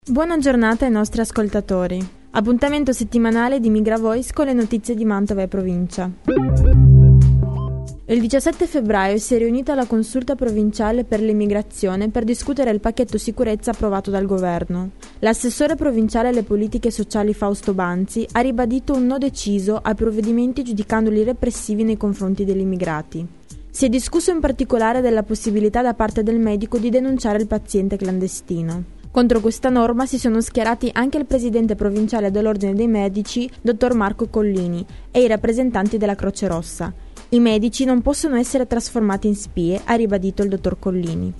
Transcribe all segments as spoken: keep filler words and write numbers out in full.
Buona giornata ai nostri ascoltatori. Appuntamento settimanale di Migra Voice con le notizie di Mantova e provincia. Il diciassette febbraio si è riunita la consulta provinciale per l'immigrazione per discutere il pacchetto sicurezza approvato dal governo. L'assessore provinciale alle politiche sociali Fausto Banzi ha ribadito un no deciso ai provvedimenti giudicandoli repressivi nei confronti degli immigrati. Si è discusso in particolare della possibilità da parte del medico di denunciare il paziente clandestino. Contro questa norma si sono schierati anche il presidente provinciale dell'Ordine dei Medici, dottor Marco Collini, e i rappresentanti della Croce Rossa. I medici non possono essere trasformati in spie, ha ribadito il dottor Collini.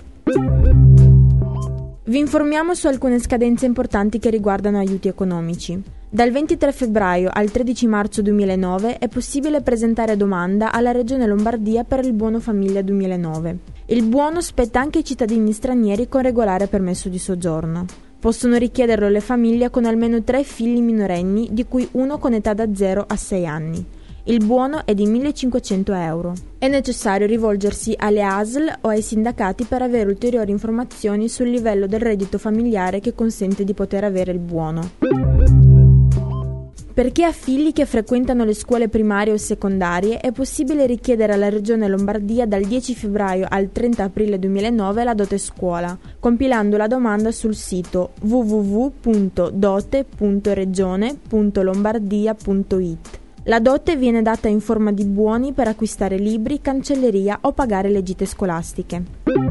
Vi informiamo su alcune scadenze importanti che riguardano aiuti economici. Dal ventitré febbraio al tredici marzo duemilanove è possibile presentare domanda alla Regione Lombardia per il buono famiglia duemilanove. Il buono spetta anche ai cittadini stranieri con regolare permesso di soggiorno. Possono richiederlo le famiglie con almeno tre figli minorenni, di cui uno con età da zero a sei anni. Il buono è di millecinquecento euro. È necessario rivolgersi alle A S L o ai sindacati per avere ulteriori informazioni sul livello del reddito familiare che consente di poter avere il buono. Per chi ha figli che frequentano le scuole primarie o secondarie è possibile richiedere alla Regione Lombardia dal dieci febbraio al trenta aprile duemilanove la dote scuola, compilando la domanda sul sito w w w punto dote punto regione punto lombardia punto i t. La dote viene data in forma di buoni per acquistare libri, cancelleria o pagare le gite scolastiche.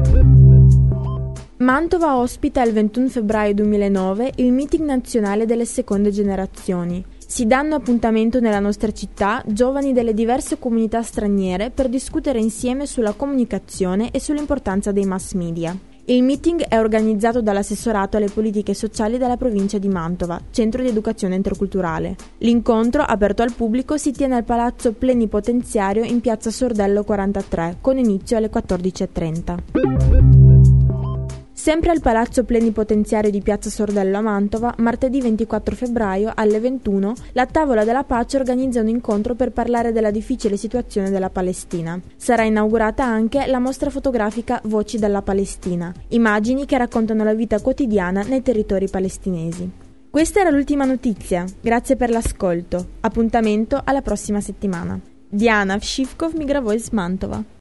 Mantova ospita il ventuno febbraio duemilanove il meeting nazionale delle seconde generazioni. Si danno appuntamento nella nostra città giovani delle diverse comunità straniere per discutere insieme sulla comunicazione e sull'importanza dei mass media. Il meeting è organizzato dall'assessorato alle politiche sociali della provincia di Mantova, Centro di Educazione Interculturale. L'incontro, aperto al pubblico, si tiene al Palazzo Plenipotenziario in piazza Sordello quarantatré, con inizio alle quattordici e trenta. Sempre al Palazzo Plenipotenziario di piazza Sordello a Mantova, martedì ventiquattro febbraio alle ventuno, la Tavola della Pace organizza un incontro per parlare della difficile situazione della Palestina. Sarà inaugurata anche la mostra fotografica Voci dalla Palestina, immagini che raccontano la vita quotidiana nei territori palestinesi. Questa era l'ultima notizia, grazie per l'ascolto. Appuntamento alla prossima settimana. Diana Vshivkov, Migra Voice Mantova.